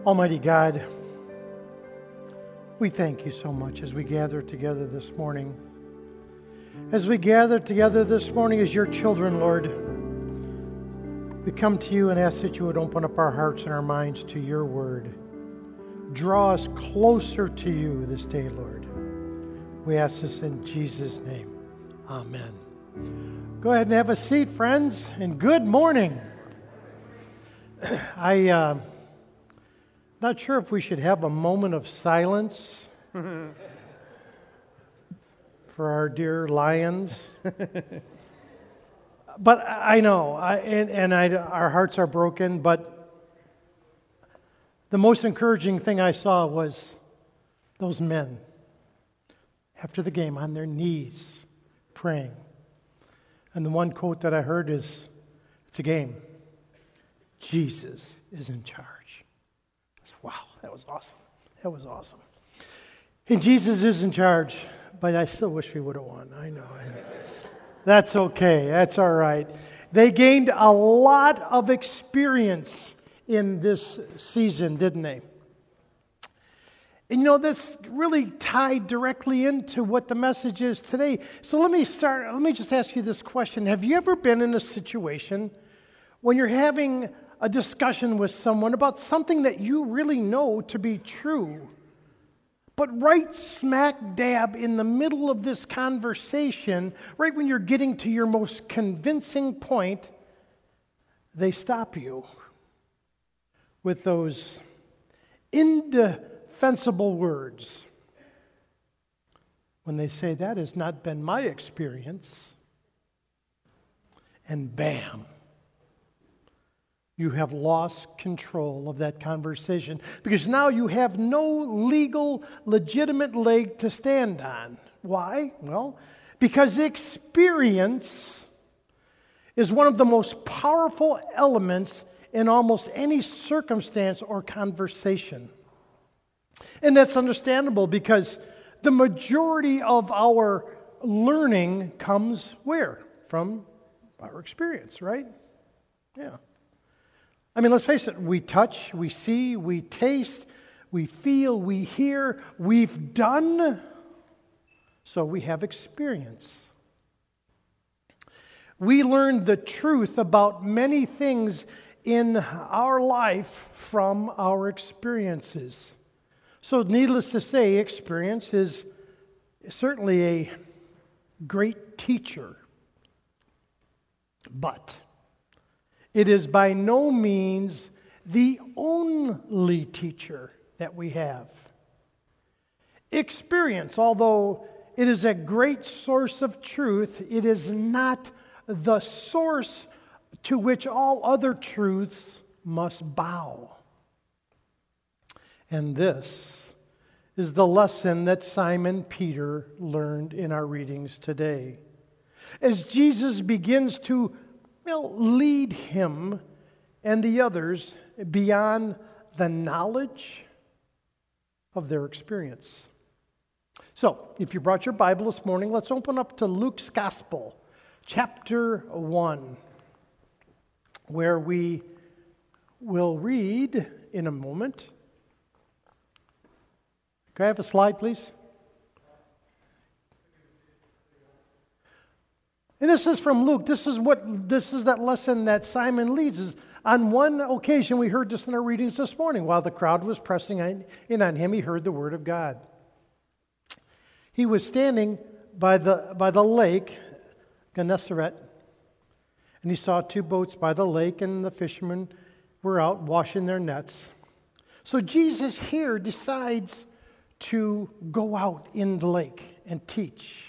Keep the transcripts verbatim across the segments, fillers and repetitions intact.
Almighty God, we thank you so much as we gather together this morning. As we gather together this morning as your children, Lord, we come to you and ask that you would open up our hearts and our minds to your word. Draw us closer to you this day, Lord. We ask this in Jesus' name. Amen. Go ahead and have a seat, friends, and good morning. I... Uh, Not sure if we should have a moment of silence for our dear lions. But I know, I, and, and I, our hearts are broken, but the most encouraging thing I saw was those men after the game on their knees praying. And the one quote that I heard is, it's a game. Jesus is in charge. Wow, that was awesome. That was awesome. And Jesus is in charge, but I still wish we would have won. I know. That's okay. That's all right. They gained a lot of experience in this season, didn't they? And you know, that's really tied directly into what the message is today. So let me start, let me just ask you this question. Have you ever been in a situation when you're having a discussion with someone about something that you really know to be true, but right smack dab in the middle of this conversation, right when you're getting to your most convincing point, they stop you with those indefensible words when they say, that has not been my experience, and bam, you have lost control of that conversation because now you have no legal, legitimate leg to stand on. Why? Well, because experience is one of the most powerful elements in almost any circumstance or conversation. And that's understandable because the majority of our learning comes where? From our experience, right? Yeah. I mean, let's face it, we touch, we see, we taste, we feel, we hear, we've done, so we have experience. We learn the truth about many things in our life from our experiences. So needless to say, experience is certainly a great teacher, but it is by no means the only teacher that we have. Experience, although it is a great source of truth, it is not the source to which all other truths must bow. And this is the lesson that Simon Peter learned in our readings today. As Jesus begins to Well, lead him and the others beyond the knowledge of their experience. So, if you brought your Bible this morning, let's open up to Luke's Gospel, chapter one, where we will read in a moment. Can I have a slide, please? And this is from Luke. This is what this is that lesson that Simon leads. Is on one occasion, we heard this in our readings this morning. While the crowd was pressing in on him, he heard the word of God. He was standing by the by the lake, Gennesaret, and he saw two boats by the lake, and the fishermen were out washing their nets. So Jesus here decides to go out in the lake and teach.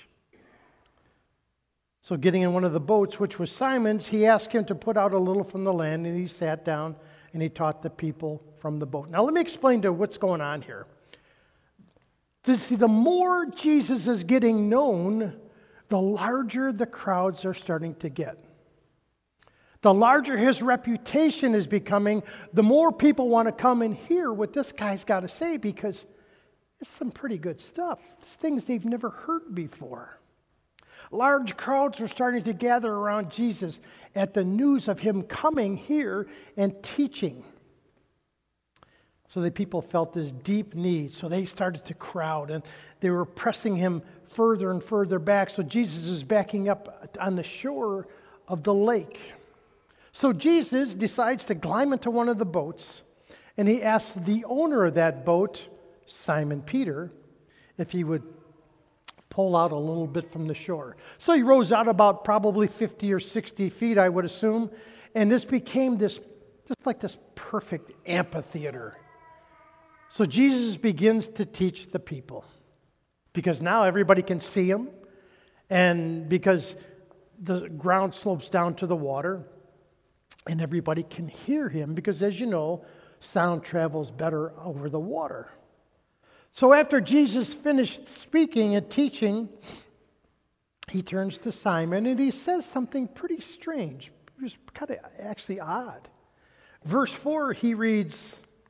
So getting in one of the boats, which was Simon's, he asked him to put out a little from the land, and he sat down and he taught the people from the boat. Now let me explain to what's going on here. See, the more Jesus is getting known, the larger the crowds are starting to get. The larger his reputation is becoming, the more people want to come and hear what this guy's got to say because it's some pretty good stuff. It's things they've never heard before. Large crowds were starting to gather around Jesus at the news of him coming here and teaching. So the people felt this deep need. So they started to crowd, and they were pressing him further and further back. So Jesus is backing up on the shore of the lake. So Jesus decides to climb into one of the boats, and he asks the owner of that boat, Simon Peter, if he would pull out a little bit from the shore. So he rows out about probably fifty or sixty feet, I would assume, and this became this, just like this perfect amphitheater. So Jesus begins to teach the people, because now everybody can see him, and because the ground slopes down to the water, and everybody can hear him, because as you know, sound travels better over the water. So after Jesus finished speaking and teaching, he turns to Simon and he says something pretty strange, just kind of actually odd. Verse four, he reads,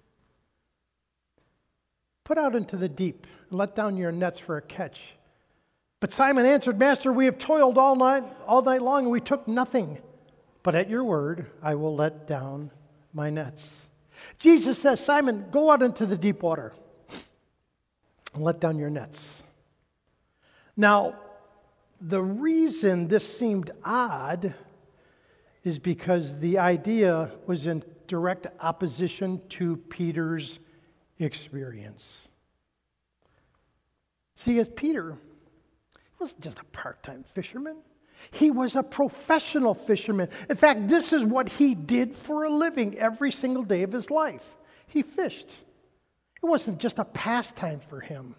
"Put out into the deep and let down your nets for a catch." But Simon answered, "Master, we have toiled all night, all night long, and we took nothing. But at your word, I will let down my nets." Jesus says, "Simon, go out into the deep water and let down your nets." Now, the reason this seemed odd is because the idea was in direct opposition to Peter's experience. See, as Peter, he wasn't just a part-time fisherman. He was a professional fisherman. In fact, this is what he did for a living every single day of his life. He fished. It wasn't just a pastime for him.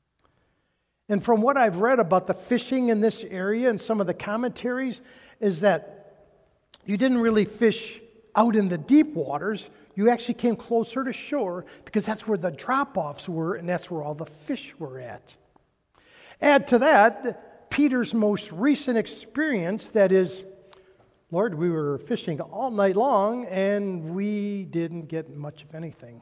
And from what I've read about the fishing in this area and some of the commentaries, is that you didn't really fish out in the deep waters. You actually came closer to shore because that's where the drop-offs were and that's where all the fish were at. Add to that Peter's most recent experience, that is, "Lord, we were fishing all night long and we didn't get much of anything."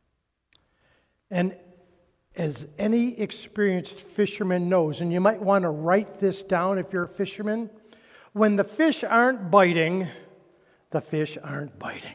And as any experienced fisherman knows, and you might want to write this down if you're a fisherman, when the fish aren't biting, the fish aren't biting.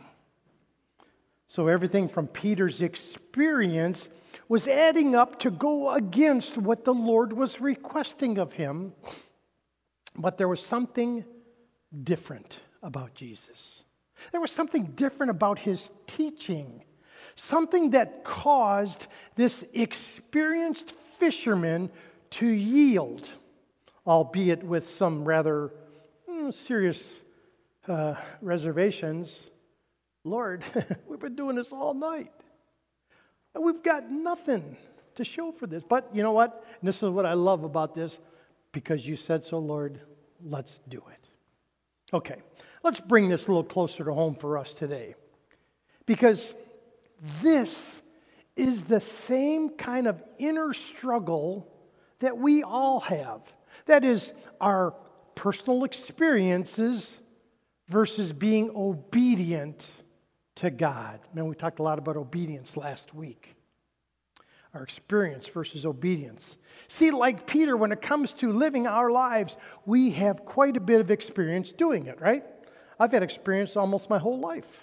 So everything from Peter's experience was adding up to go against what the Lord was requesting of him. But there was something different about Jesus. There was something different about his teaching. Something that caused this experienced fisherman to yield, albeit with some rather mm, serious uh, reservations. "Lord, we've been doing this all night. And we've got nothing to show for this. But you know what? And this is what I love about this. Because you said so, Lord, let's do it." Okay, let's bring this a little closer to home for us today. Because this is the same kind of inner struggle that we all have. That is, our personal experiences versus being obedient to God. Man, we talked a lot about obedience last week. Our experience versus obedience. See, like Peter, when it comes to living our lives, we have quite a bit of experience doing it, right? I've had experience almost my whole life.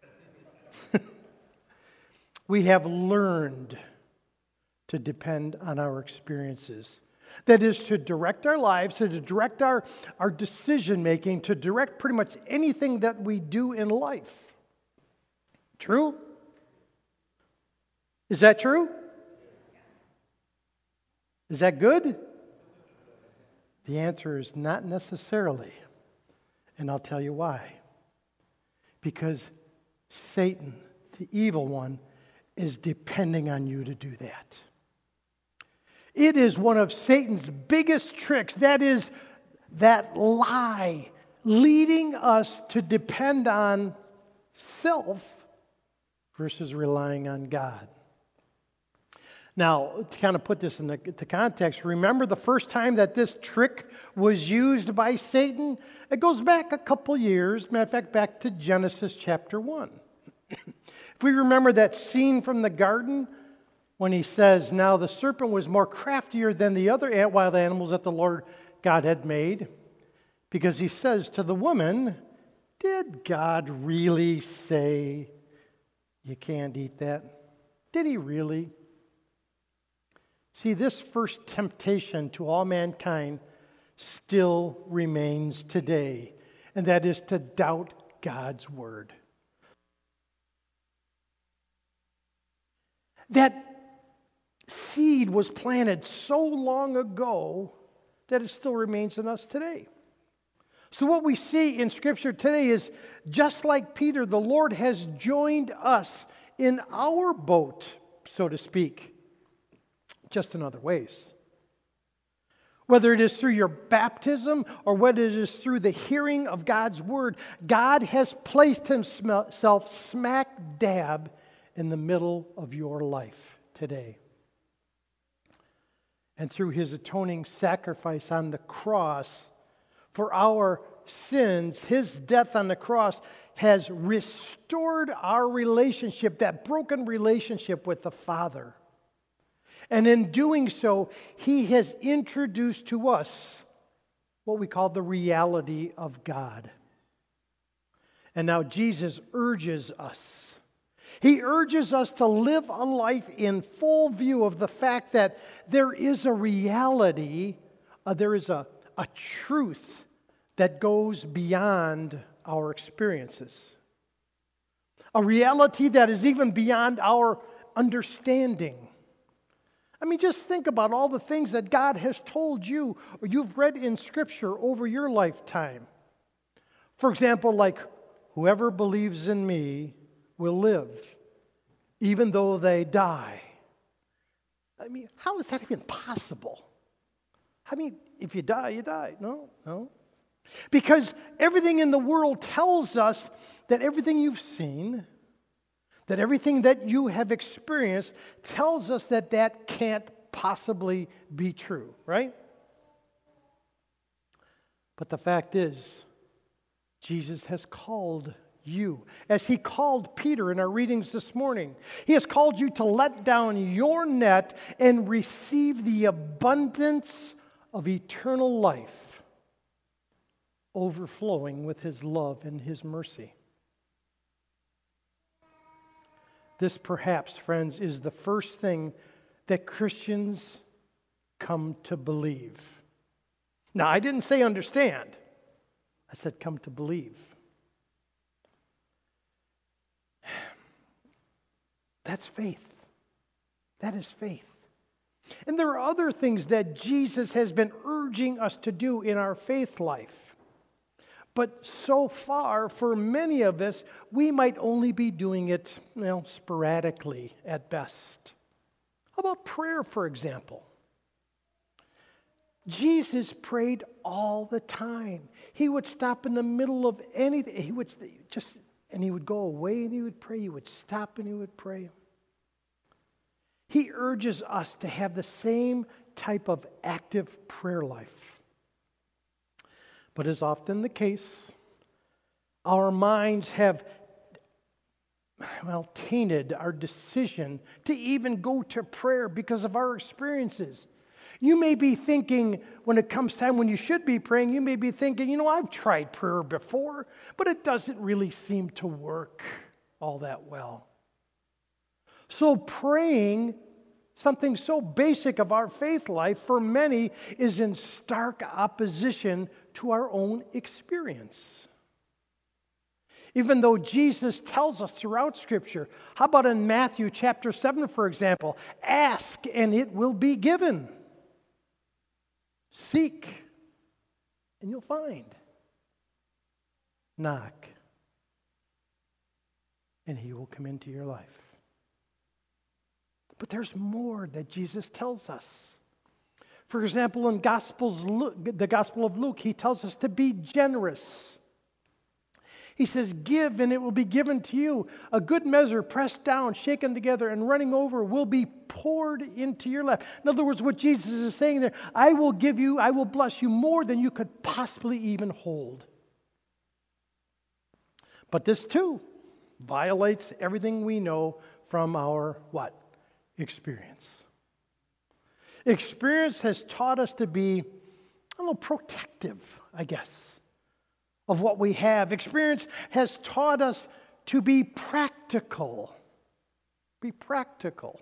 We have learned to depend on our experiences. That is, to direct our lives, to direct our, our decision making, to direct pretty much anything that we do in life. True? Is that true? Is that good? The answer is not necessarily. And I'll tell you why. Because Satan, the evil one, is depending on you to do that. It is one of Satan's biggest tricks. That is that lie leading us to depend on self versus relying on God. Now, to kind of put this into context, remember the first time that this trick was used by Satan? It goes back a couple years. Matter of fact, back to Genesis chapter one. If we remember that scene from the garden when he says, "Now the serpent was more craftier than the other wild animals that the Lord God had made," because he says to the woman, "Did God really say you can't eat that?" Did he really? See, this first temptation to all mankind still remains today, and that is to doubt God's word. That seed was planted so long ago that it still remains in us today. So what we see in Scripture today is, just like Peter, the Lord has joined us in our boat, so to speak, just in other ways. Whether it is through your baptism or whether it is through the hearing of God's word, God has placed himself smack dab in the middle of your life today. And through his atoning sacrifice on the cross for our sins, his death on the cross has restored our relationship, that broken relationship with the Father. And in doing so, he has introduced to us what we call the reality of God. And now Jesus urges us. He urges us to live a life in full view of the fact that there is a reality, uh, there is a, a truth that goes beyond our experiences. A reality that is even beyond our understanding. I mean, just think about all the things that God has told you or you've read in Scripture over your lifetime. For example, like, whoever believes in me will live, even though they die. I mean, how is that even possible? I mean, if you die, you die. No, no. Because everything in the world tells us that everything you've seen, that everything that you have experienced tells us that that can't possibly be true, right? But the fact is, Jesus has called you, as he called Peter in our readings this morning. He has called you to let down your net and receive the abundance of eternal life, overflowing with his love and his mercy. This, perhaps, friends, is the first thing that Christians come to believe. Now, I didn't say understand. I said come to believe. That's faith. That is faith. And there are other things that Jesus has been urging us to do in our faith life. But so far, for many of us, we might only be doing it, well, sporadically at best. How about prayer, for example? Jesus prayed all the time. He would stop in the middle of anything. He would just, and he would go away and he would pray. He would stop and he would pray. He urges us to have the same type of active prayer life. But as often the case, our minds have, well, tainted our decision to even go to prayer because of our experiences. You may be thinking, when it comes time when you should be praying, you may be thinking, you know, I've tried prayer before, but it doesn't really seem to work all that well. So praying, something so basic of our faith life, for many is in stark opposition to our own experience. Even though Jesus tells us throughout Scripture, how about in Matthew chapter seven, for example, ask and it will be given. Seek and you'll find. Knock and he will come into your life. But there's more that Jesus tells us. For example, in Gospels, the Gospel of Luke, he tells us to be generous. He says, give and it will be given to you. A good measure, pressed down, shaken together, and running over will be poured into your lap. In other words, what Jesus is saying there, I will give you, I will bless you more than you could possibly even hold. But this too violates everything we know from our what? Experience. Experience has taught us to be a little protective, I guess, of what we have. Experience has taught us to be practical. Be practical.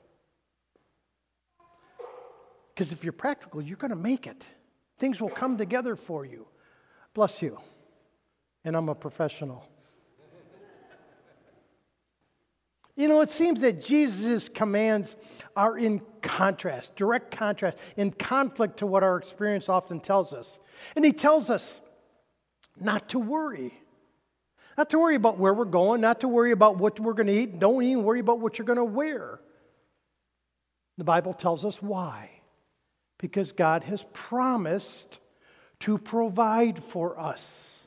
Because if you're practical, you're going to make it. Things will come together for you. Bless you. And I'm a professional. You know, it seems that Jesus' commands are in contrast, direct contrast, in conflict to what our experience often tells us. And he tells us not to worry. Not to worry about where we're going, not to worry about what we're going to eat. Don't even worry about what you're going to wear. The Bible tells us why. Because God has promised to provide for us.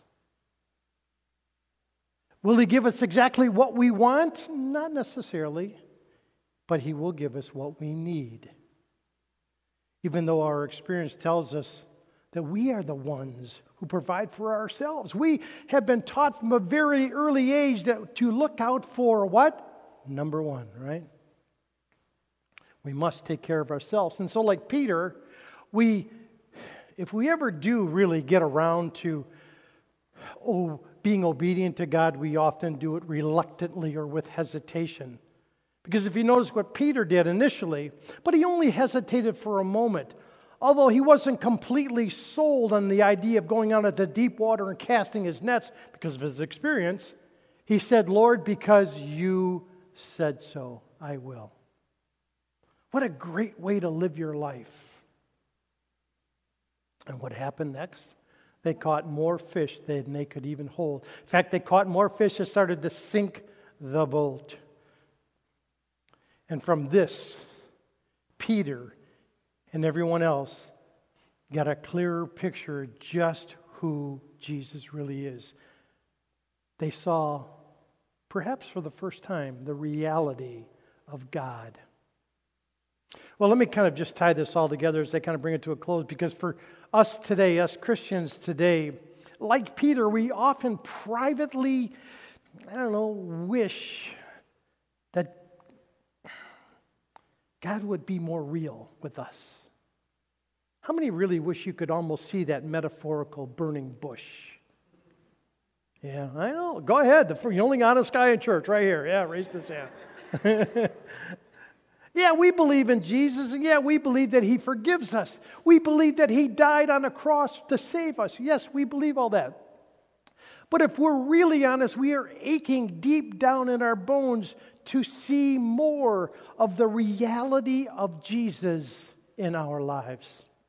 Will He give us exactly what we want? Not necessarily. But He will give us what we need. Even though our experience tells us that we are the ones who provide for ourselves. We have been taught from a very early age that to look out for what? Number one, right? We must take care of ourselves. And so like Peter, we, if we ever do really get around to oh, being obedient to God, we often do it reluctantly or with hesitation. Because if you notice what Peter did initially, but he only hesitated for a moment. Although he wasn't completely sold on the idea of going out into deep water and casting his nets because of his experience, he said, Lord, because you said so, I will. What a great way to live your life. And what happened next? They caught more fish than they could even hold. In fact, they caught more fish that started to sink the boat. And from this, Peter and everyone else got a clearer picture of just who Jesus really is. They saw, perhaps for the first time, the reality of God. Well, let me kind of just tie this all together as I kind of bring it to a close, because for us today, us Christians today, like Peter, we often privately, I don't know, wish that God would be more real with us. How many really wish you could almost see that metaphorical burning bush? Yeah, I know. Go ahead. The only honest guy in church right here. Yeah, raise his hand. Yeah, we believe in Jesus, and yeah, we believe that He forgives us. We believe that He died on a cross to save us. Yes, we believe all that. But if we're really honest, we are aching deep down in our bones to see more of the reality of Jesus in our lives.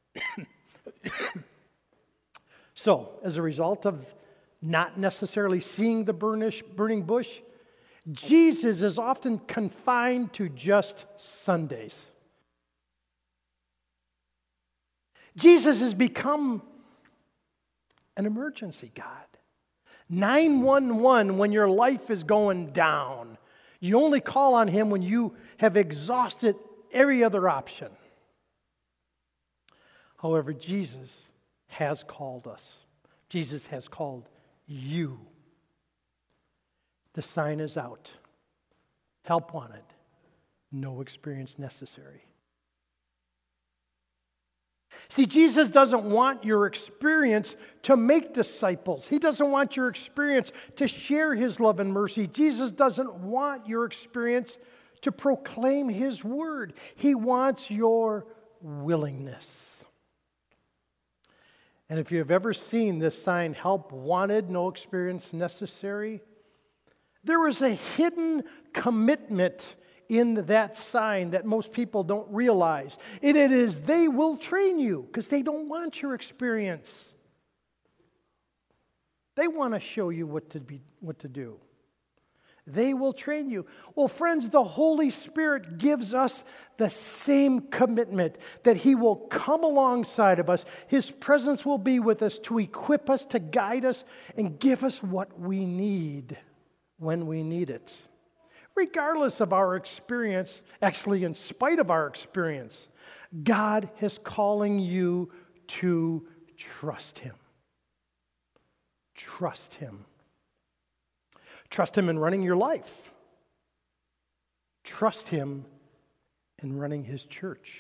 So, as a result of not necessarily seeing the burnish, burning bush, Jesus is often confined to just Sundays. Jesus has become an emergency God. nine one one when your life is going down. You only call on Him when you have exhausted every other option. However, Jesus has called us. Jesus has called you. The sign is out. Help wanted. No experience necessary. See, Jesus doesn't want your experience to make disciples. He doesn't want your experience to share His love and mercy. Jesus doesn't want your experience to proclaim His word. He wants your willingness. And if you have ever seen this sign, help wanted, no experience necessary, there is a hidden commitment in that sign that most people don't realize. And it is, they will train you because they don't want your experience. They want to show you what to be, what to do. They will train you. Well, friends, the Holy Spirit gives us the same commitment that He will come alongside of us. His presence will be with us to equip us, to guide us, and give us what we need when we need it. Regardless of our experience, actually in spite of our experience, God is calling you to trust Him. Trust Him. Trust Him in running your life. Trust Him in running His church.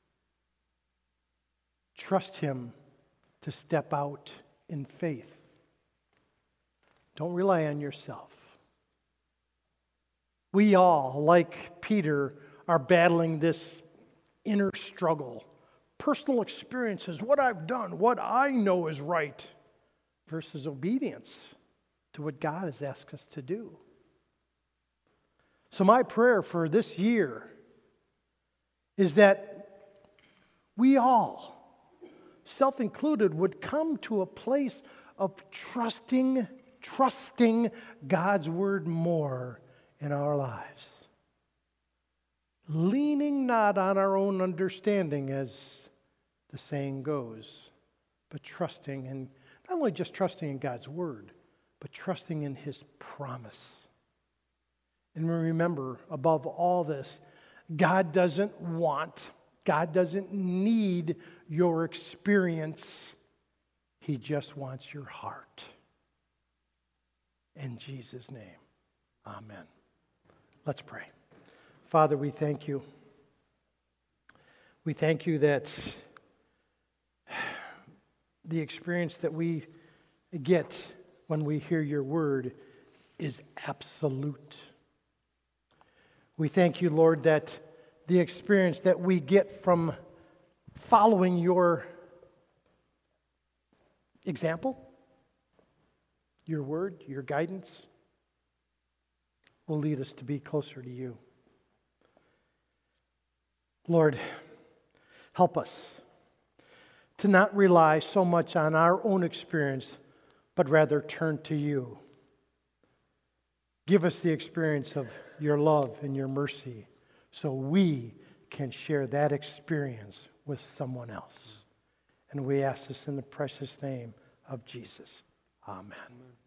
Trust Him to step out in faith. Don't rely on yourself. We all, like Peter, are battling this inner struggle. Personal experiences, what I've done, what I know is right, versus obedience to what God has asked us to do. So my prayer for this year is that we all, self-included, would come to a place of trusting, trusting God's word more in our lives. Leaning not on our own understanding, as the saying goes, but trusting, and not only just trusting in God's word, but trusting in His promise. And remember, above all this, God doesn't want, God doesn't need your experience. He just wants your heart. In Jesus' name, amen. Let's pray. Father, we thank you. We thank you that the experience that we get when we hear your word is absolute. We thank you, Lord, that the experience that we get from following your example, your word, your guidance, will lead us to be closer to you. Lord, help us to not rely so much on our own experience, but rather turn to you. Give us the experience of your love and your mercy so we can share that experience with someone else. And we ask this in the precious name of Jesus. Amen. Amen.